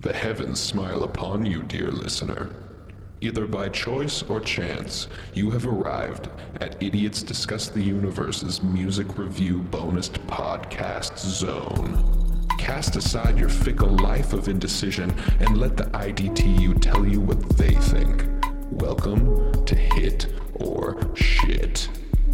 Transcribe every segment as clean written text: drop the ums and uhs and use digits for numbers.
The heavens smile upon you, dear listener. Either by choice or chance, you have arrived at Idiots Discuss the Universe's music review bonus podcast zone. Cast aside your fickle life of indecision and let the IDTU tell you what they think. Welcome to Hit or Shit.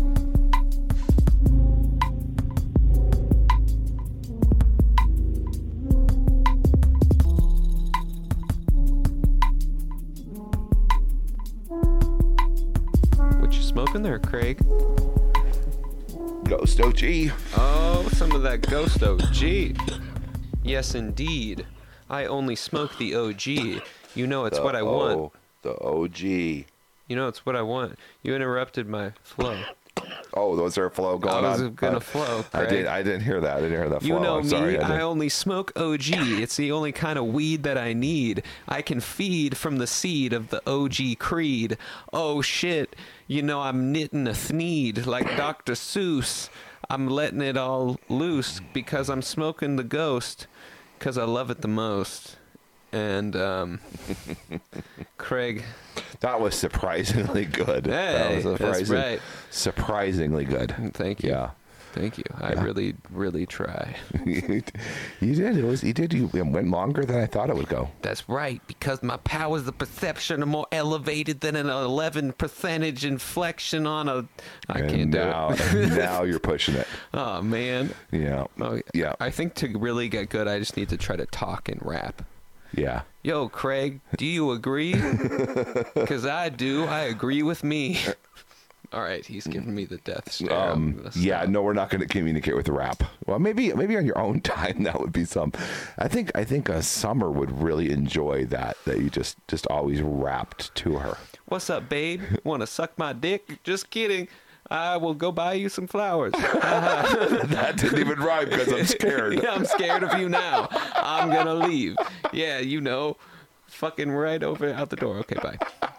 Smoking there, Craig? Ghost OG. Oh, some of that Ghost OG. Yes, indeed. I only smoke the OG. You know it's what I want. The OG. You know it's what I want. You interrupted my flow. Oh, was there a flow going on? I was gonna flow, Craig. I didn't hear that. I didn't hear that flow. You know I'm sorry, me, I only smoke OG. It's the only kind of weed that I need. I can feed from the seed of the OG creed. Oh shit, you know I'm knitting a thneed like Dr. Seuss. I'm letting it all loose because I'm smoking the ghost because I love it the most. And Craig, that was surprisingly good. Hey, that's right. Surprisingly good. Thank you. Yeah. Thank you. I really, really try. You did. You went longer than I thought it would go. That's right, because my powers of perception are more elevated than an 11 percentage inflection on a... I can't do it. Now you're pushing it. Oh, man. Yeah. Oh, yeah. I think to really get good, I just need to try to talk and rap. Yeah. Yo, Craig, do you agree? Because I do. I agree with me. All right, he's giving me the death stare. Yeah, no, we're not going to communicate with rap. Well, maybe on your own time that would be some. I think Summer would really enjoy that you just always rapped to her. What's up, babe? Want to suck my dick? Just kidding. I will go buy you some flowers. That didn't even rhyme because I'm scared. Yeah, I'm scared of you now. I'm going to leave. Yeah, you know, fucking right over out the door. Okay, bye.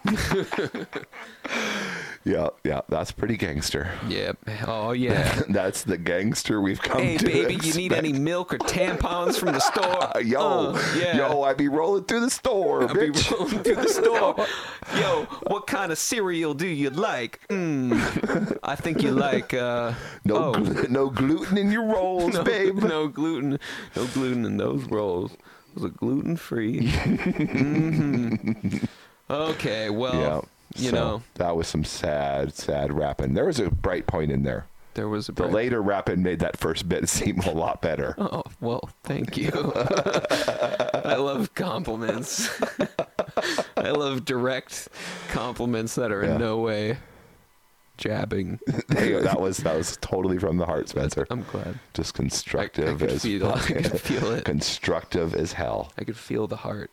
Yeah, that's pretty gangster. Yeah. Oh, yeah. That's the gangster we've come to. Hey, baby, expect. you need any milk or tampons from the store? Yo, I be rolling through the store, I'll be bitch. rolling through the store. Yo, what kind of cereal do you like? I think you like, No gluten in your rolls, babe. No gluten in those rolls. Those are gluten-free. Mm-hmm. Okay, well, you know. That was some sad rapping. There was a bright point in there. There was the later rapping made that first bit seem a lot better. Oh, well, thank you. I love compliments. I love direct compliments that are in no way jabbing. That was totally from the heart, Spencer. I'm glad. Just constructive I could feel it. Constructive as hell. I could feel the heart.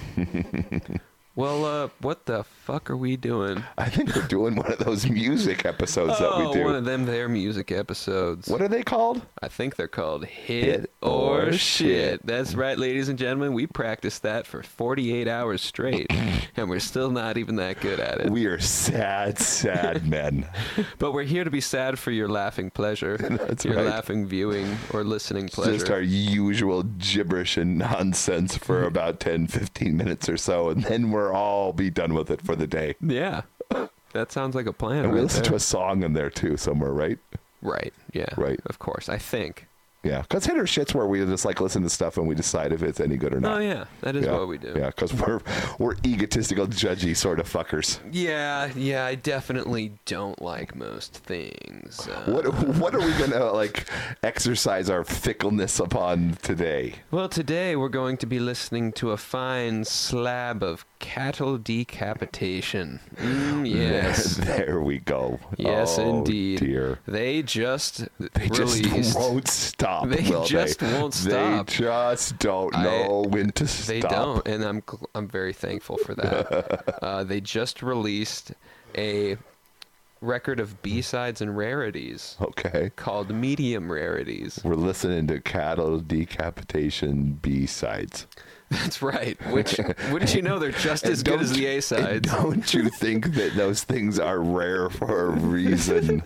Well, what the fuck are we doing? I think we're doing one of those music episodes that we do. One of them their music episodes. What are they called? I think they're called Hit or Shit. That's right, ladies and gentlemen. We practiced that for 48 hours straight, and we're still not even that good at it. We are sad men. But we're here to be sad for your laughing pleasure. That's your right. laughing viewing or listening pleasure. Just our usual gibberish and nonsense for about 10, 15 minutes or so, and then we'll all be done with it for the day. Yeah. That sounds like a plan. And we right listen there. to a song in there too somewhere, right? Right. Yeah. Right. Of course. I think. Yeah, because Hit or Shit's where we just like listen to stuff and we decide if it's any good or not. Oh yeah, that is what we do. Yeah, because we're egotistical, judgy sort of fuckers. Yeah, I definitely don't like most things. What are we gonna like exercise our fickleness upon today? Well, today we're going to be listening to a fine slab of cattle decapitation. Yes. There we go. Yes, indeed. Dear. They just won't stop. They just won't stop. They just don't know when to stop. They don't, and I'm very thankful for that. They just released a record of B-sides and rarities. Okay. Called Medium Rarities. We're listening to cattle decapitation B-sides. That's right. Which, wouldn't you know, they're just as good as the A-sides. Don't you think that those things are rare for a reason?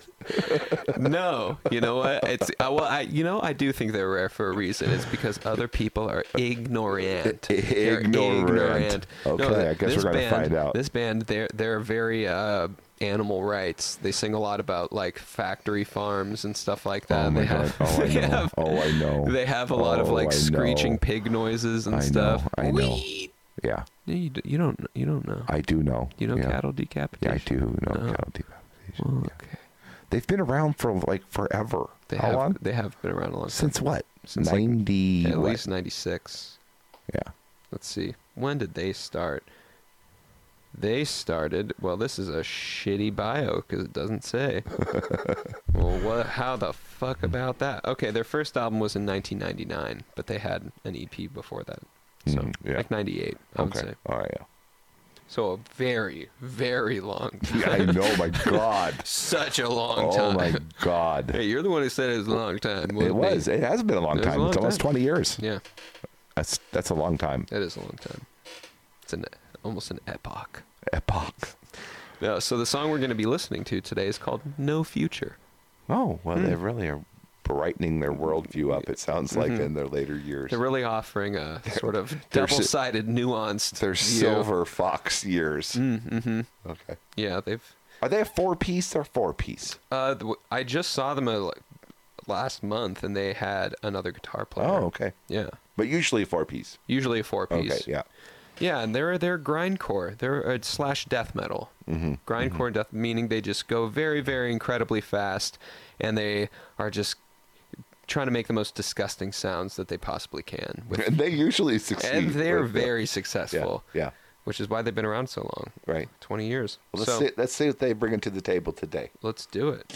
No, you know what? It's I do think they're rare for a reason. It's because other people are ignorant. They're Ignorant. Okay, No, I guess we're gonna find out. This band, they're very animal rights. They sing a lot about like factory farms and stuff like that. Oh my They God. have, I know. They have a lot of like I screeching know. pig noises and I stuff. know. I know. Yeah, You don't know. I do know. You know yeah. cattle Yeah, decapitation. I do know No. cattle decapitation. Well, Yeah. okay. They've been around for like forever. How long? They have been around a long time. Since what? Since, like, 90. At what? least 96. Yeah. Let's see. When did they start? They started. Well, this is a shitty bio because it doesn't say. Well, what? How the fuck about that? Okay, their first album was in 1999, but they had an EP before that. So, yeah. like 98, I would Okay. say. All right. Yeah. So a very, very long time. Yeah, I know. My God. Such a long Oh time. my God. Hey, you're the one who said it was a long time. It was. It has been a long It was a time. long It's almost time. 20 years. Yeah, That's a long time. that is a long time. It's almost an epoch. Epoch. Yeah, so the song we're going to be listening to today is called No Future. Oh, well, they really are brightening their worldview up, it sounds like, in their later years. They're really offering a sort of they're si- double-sided, nuanced Their view. silver fox years. Mm-hmm. Okay. Yeah, they've... Are they a 4-piece or 4-piece? I just saw them last month, and they had another guitar player. Oh, okay. Yeah. But usually a 4-piece. Usually a four-piece. Okay, yeah. Yeah, and they're grindcore. They're slash death metal. Mm-hmm. Grindcore death, meaning they just go very, very incredibly fast, and they are just trying to make the most disgusting sounds that they possibly can. And they usually succeed. And they're with that. very successful. Yeah. Which is why they've been around so long. Right. 20 years. Well, So let's see what they bring to the table today. let's do it.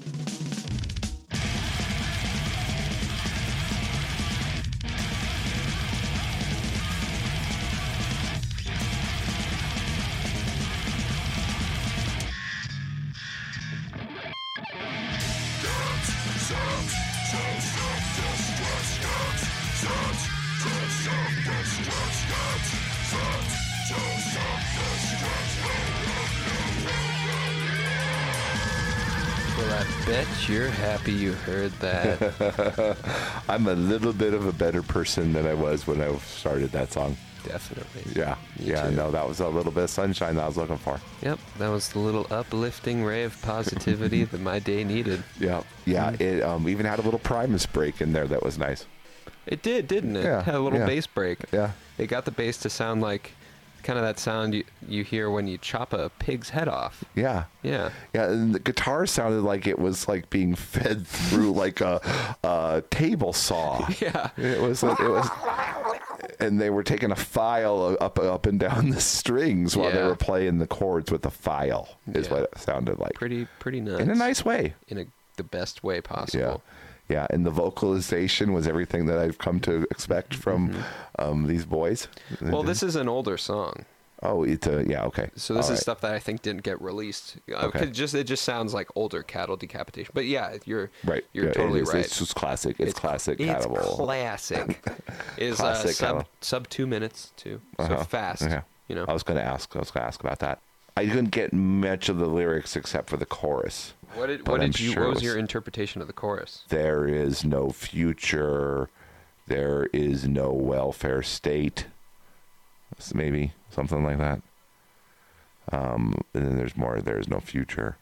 Well, I bet you're happy you heard that. I'm a little bit of a better person than I was when I started that song. Definitely. Yeah. Me Yeah, too. no, that was a little bit of sunshine that I was looking for. Yep, that was the little uplifting ray of positivity that my day needed. Yeah. Yeah, it even had a little Primus break in there that was nice. It did, didn't it? Yeah, Had a little yeah. bass break. Yeah. It got the bass to sound like kind of that sound you hear when you chop a pig's head off. Yeah. Yeah. Yeah, and the guitar sounded like it was like being fed through like a table saw. Yeah. It was, and they were taking a file up and down the strings while they Yeah. were playing the chords with a file. Is Yeah. what it sounded like. Pretty nuts. In a nice way. In the best way Yeah, possible. yeah, and the vocalization was everything that I've come to expect from these boys. Well, this is an older song. Oh, it's okay. So this All is right. stuff that I think didn't get released. Okay. It just sounds like older cattle decapitation. But yeah, you're Right. You're Yeah, totally it is. right. It's just classic. It's classic It's cattle. classic. Is Classic cattle. sub 2 minutes too. So Uh-huh. fast. Yeah. You know. I was going to ask about that. I didn't get much of the lyrics except for the chorus. What did but I'm you? sure What it was was- your interpretation of the chorus? There is no future. There is no welfare state. Maybe something like that. And then there's more. There's no future.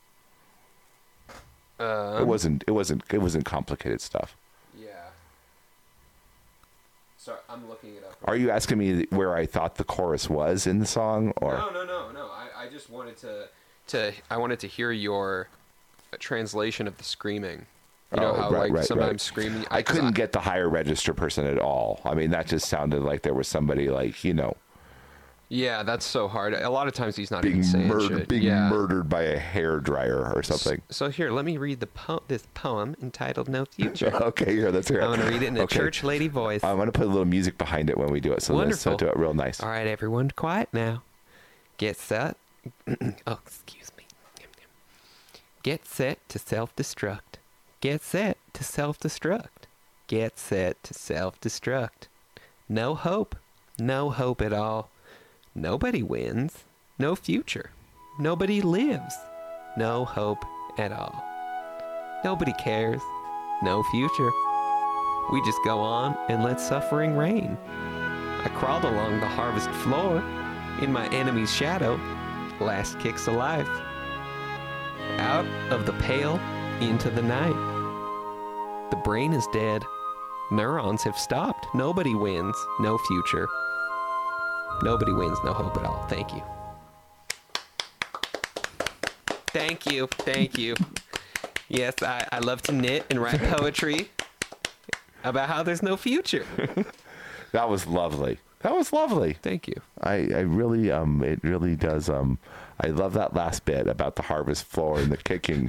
It wasn't complicated stuff. Yeah. Sorry, I'm looking it up. Are you asking me where I thought the chorus was in the song, or? No. I just wanted I wanted to hear your translation of the screaming. You know Oh, how right. sometimes screaming. I couldn't get the higher register person at all. I mean, that just sounded like there was somebody like, Yeah, that's so hard. A lot of times he's not being even saying murdered, shit. being Yeah. murdered by a hairdryer or something. So here, let me read this poem entitled "No Future." Okay, here, let's hear it. I'm going to read it in a Okay. church lady voice. I'm going to put a little music behind it when we do it, so Wonderful. do it real nice. All right, everyone, quiet now. Get set. Oh, excuse me. Get set to self-destruct. Get set to self-destruct. Get set to self-destruct. No hope, no hope at all. Nobody wins, no future. Nobody lives, no hope at all. Nobody cares, no future. We just go on and let suffering reign. I crawled along the harvest floor, in my enemy's shadow, last kicks alive. Out of the pale, into the night. The brain is dead. Neurons have stopped. Nobody wins, no future. Nobody wins, no hope at all. Thank you. Thank you. Thank you. Yes, I love to knit and write poetry about how there's no future. That was lovely. That was lovely. Thank you. I really, it really does. I love that last bit about the harvest floor and the kicking.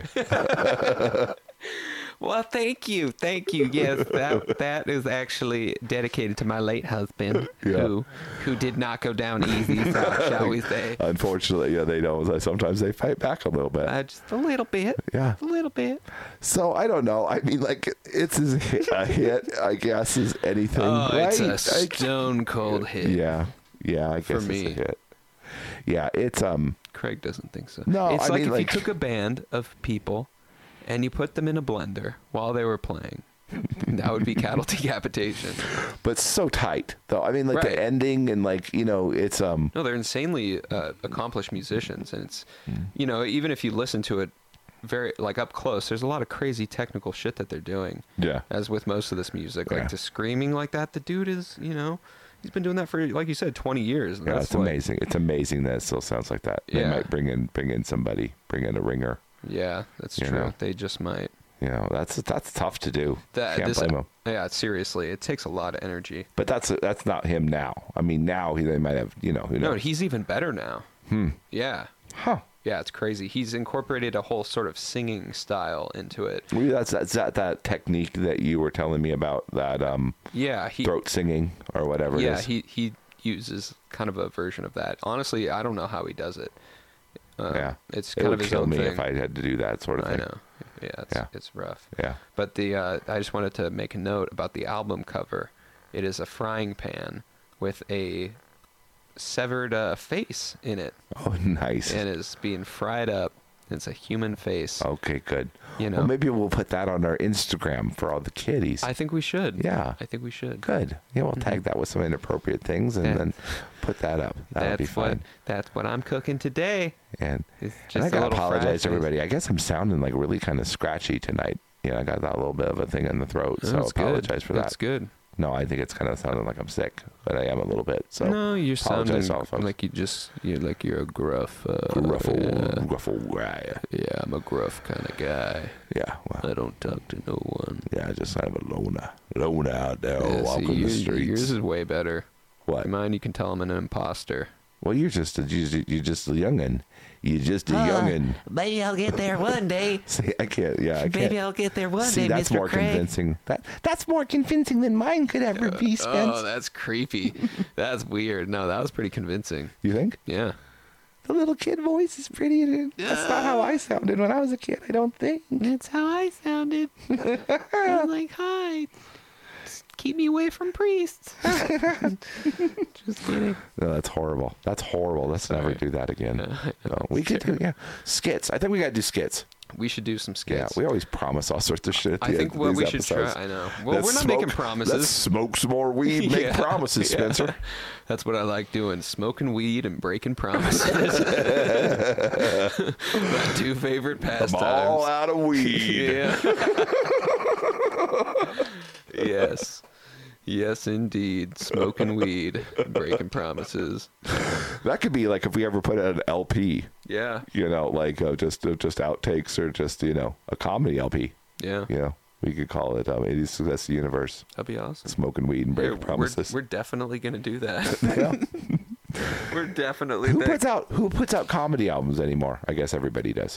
Well, thank you. Thank you. Yes, that is actually dedicated to my late husband, Yeah. who did not go down easy, shall we say. Unfortunately, yeah, they don't. Sometimes they fight back a little bit. Just a little bit. Yeah. A little bit. So I don't know. I mean, like, it's as a hit, I guess, as anything. Oh, right? it's a stone cold hit. Yeah. Yeah, I guess me. it's a hit. Yeah, it's Craig doesn't think so. No, it's I like mean, if like- you took a band of people and you put them in a blender while they were playing. That would be cattle decapitation. but so tight though. I mean, like Right. the ending and like, you know, it's No, they're insanely accomplished musicians, and it's you know, even if you listen to it very like up close, there's a lot of crazy technical shit that they're doing. Yeah. As with most of this music, Yeah. like to screaming like that, the dude is, you know, he's been doing that for, like you said, 20 years. And yeah, that's it's like- amazing. It's amazing that it still sounds like that. They Yeah. might bring in somebody, bring in a ringer. Yeah, that's You true. know. They just might. You know, that's tough to do. Can't blame him. Yeah, seriously, it takes a lot of energy. But that's not him now. I mean, now they might have, you know, who No, knows? he's even better now. Yeah. Huh. Yeah, it's crazy. He's incorporated a whole sort of singing style into it. Maybe that's that technique that you were telling me about, that Yeah, he throat singing or whatever yeah, it is. he uses kind of a version of that. Honestly, I don't know how he does it. Yeah. It's It kind would of his kill own me thing. if I had to do that sort of I thing. know. Yeah, Yeah. it's rough. Yeah. But I just wanted to make a note about the album cover. It is a frying pan with a severed face in it, Oh, nice. and is being fried up. It's a human face. Okay, good. You know. Well, maybe we'll put that on our Instagram for all the kiddies. I think we should. Yeah. I think we should. Good. Yeah, we'll tag that with some inappropriate things and That- then put that up. That'll be fun. That's what I'm cooking today. And, It's and just I a gotta little fried apologize to face. everybody. I guess I'm sounding like really kind of scratchy tonight. You know, I got that little bit of a thing in the throat, so I That's good. apologize for that. That's good. No, I think it's kind of sounding like I'm sick, but I am a little bit. So No, you're apologize sounding to all folks. like you're a gruff. Gruffle guy. Yeah, I'm a gruff kind of guy. Yeah, well, I don't talk to no one. yeah, I just have a loner out there Yeah, see, walking the yours streets. is way better. What? Mine, you can tell I'm an imposter. Well, you're just a youngin'. You're just a youngin'. Maybe I'll get there one day. See, I can't. Yeah, I can't. Maybe I'll get there one See, day, that's Mr. more Craig. convincing. That's more convincing than mine could ever be, Spence. Oh, that's creepy. That's weird. No, that was pretty convincing. You think? Yeah. The little kid voice is pretty. That's not how I sounded when I was a kid, I don't think. That's how I sounded. I was like, hi. Just keep me away from priests. Just kidding. No, that's horrible. That's horrible. Let's never Sorry. do that again. No, No, we could do, skits. I think we got to do skits. We should do some Yeah, skits. we always promise all sorts of shit at the I end think of what these we should episodes. try. I know. Well, Let's we're not smoke- making promises. Let's smoke some more weed. Make Yeah. promises, Yeah. Spencer. That's what I like doing: smoking weed and breaking promises. My two favorite I'm pastimes. all out of weed. Yeah. Yes. Yes, indeed. Smoking weed, breaking promises. That could be like if we ever put out an LP, Yeah. you know, like just outtakes or just, you know, a comedy LP. Yeah. You know, we could call it 80s Success Universe, That'd be awesome. Smoking Weed and Breaking Yeah, Promises. We're definitely gonna do that. Yeah. We're definitely. Who puts out comedy albums anymore? I guess everybody does.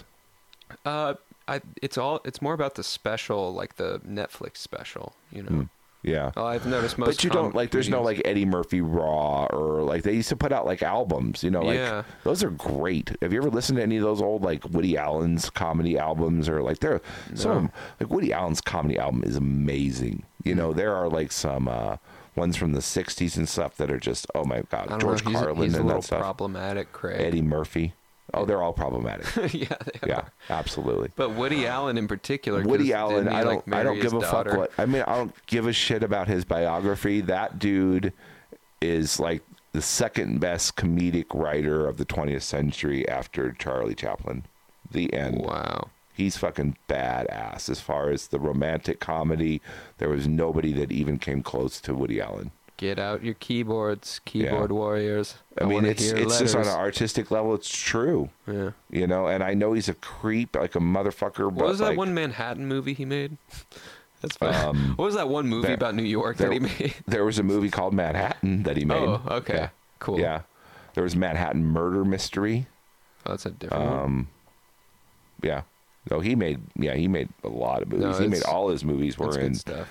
It's more about the special, like the Netflix special. You know. Yeah. Oh, I've noticed most. But you don't like. There's no comedians- like Eddie Murphy Raw or like they used to put out like albums. You know, like Yeah. those are great. Have you ever listened to any of those old like Woody Allen's comedy albums or like there some of them, like Woody Allen's comedy album is amazing. You know, there are like some ones from the 60s and stuff that are just, oh my God, I don't George know. Carlin He's a and little that stuff. problematic, Craig. Eddie Murphy. Oh, they're all problematic. Yeah, they Yeah, are. absolutely. But Woody Allen in particular. 'cause Woody Allen, didn't he, I like, don't marry give his a fuck daughter? what. I mean, I don't give a shit about his biography. That dude is like the second best comedic writer of the 20th century after Charlie Chaplin. The end. Wow. He's fucking badass. As far as the romantic comedy, there was nobody that even came close to Woody Allen. Get out your keyboards, keyboard warriors. I mean, wanna it's hear just on letters. an artistic level, it's true. Yeah. You know, and I know he's a creep, like a motherfucker. What but was that like, one Manhattan movie he made? That's fine. What was that one movie about New York that he made? There was a movie called Manhattan that he made. Oh, okay. Yeah. Cool. Yeah. There was Manhattan Murder Mystery. Oh, that's a different one. Yeah. No, he made a lot of movies. No, He made it's- all his movies were that's good in stuff.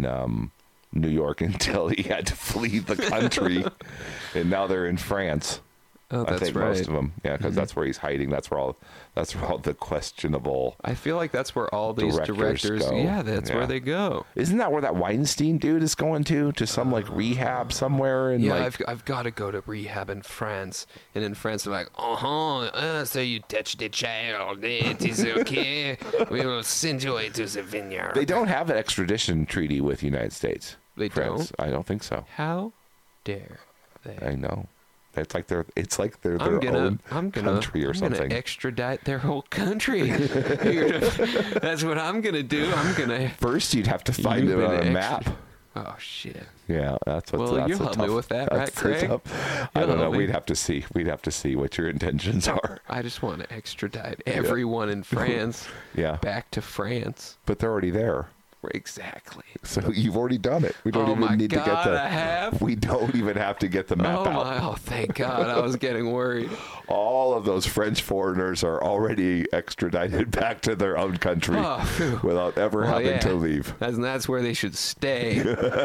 New York until he had to flee the country, and now they're in France. Oh, I that's think right. most of them, yeah, because that's where he's hiding. That's where all the questionable. I feel like that's where all these Directors directors. go. Yeah, that's Yeah. where they go. Isn't that where that Weinstein dude is going to some like rehab somewhere? And Yeah, like, I've got to go to rehab in France, and in France they're like, so you touched the child, it is okay. We will send you to the vineyard. they don't have an extradition treaty with the United States. They France. I don't think so. How dare they? I know. It's like they're their I'm own gonna, country or I'm something. gonna extradite their whole country. That's what I'm gonna do. I'm gonna. First, you'd have to find You've it on a been map. Oh shit! Yeah, that's what. Well, that's you'll the help me tough- with that, right, that's the Craig? tough- I You'll don't know. help me. We'd have to see. We'd have to see what your intentions are. I just want to extradite everyone in France Yeah, back to France. but they're already there, Exactly. so you've already done it. We don't Oh even my need to get God, the. I have? We don't even have to get the map Oh out. my! Oh, thank God! I was getting worried. All of those French foreigners are already extradited back to their own country Oh, phew. without ever Well, having yeah. to leave. That's where they should stay.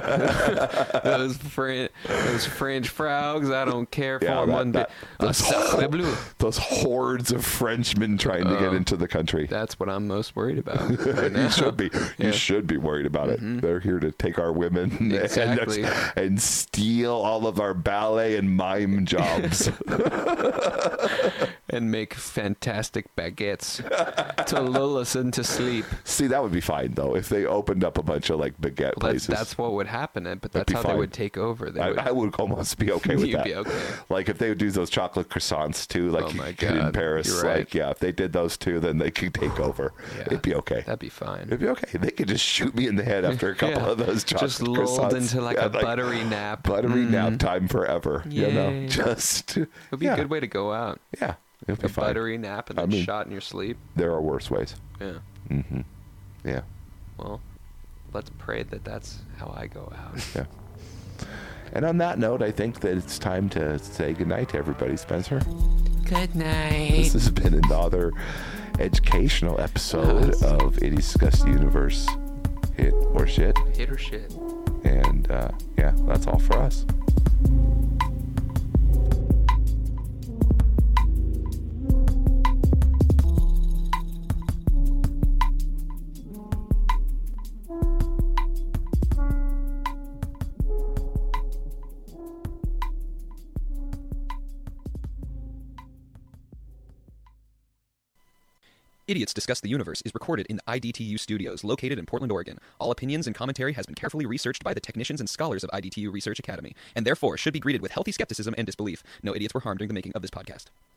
those French frogs, I don't care for Yeah, them one bit. those, Sacre bleu. those hordes of Frenchmen trying to get into the country. That's what I'm most worried about right now. You should be. Yeah. You should be worried about it. They're here to take our women Exactly. and steal all of our ballet and mime jobs. And make fantastic baguettes to lull us into sleep. See, that would be fine though if they opened up a bunch of like baguette Well, places. that's what would happen, but That'd that's be how they fine. would take over. They would, I would almost be okay with You'd that. be okay. Like if they would do those chocolate croissants too, like Oh you my did in God, Paris. you're right. Like if they did those two, then they could take over. Yeah. It'd be okay. That'd be fine. It'd be okay. They could just shoot me in the head after a couple Yeah. of those chocolate Just lulled croissants. into like Yeah, a buttery nap. buttery nap time forever. You know, Yay. just It would be yeah. a good way to go out. Yeah, it'll be A fine. buttery nap and then mean- shot in your sleep. There are worse ways. Yeah. Yeah, Well, let's pray that that's how I go out. yeah. And on that note, I think that it's time to say goodnight to everybody, Spencer. Good night. This has been another educational episode Yes. of It Discuss the Universe, Hit or Shit. Hit or shit. And yeah, that's all for us. Idiots Discuss the Universe is recorded in the IDTU studios located in Portland, Oregon. All opinions and commentary has been carefully researched by the technicians and scholars of IDTU Research Academy, and therefore should be greeted with healthy skepticism and disbelief. No idiots were harmed during the making of this podcast.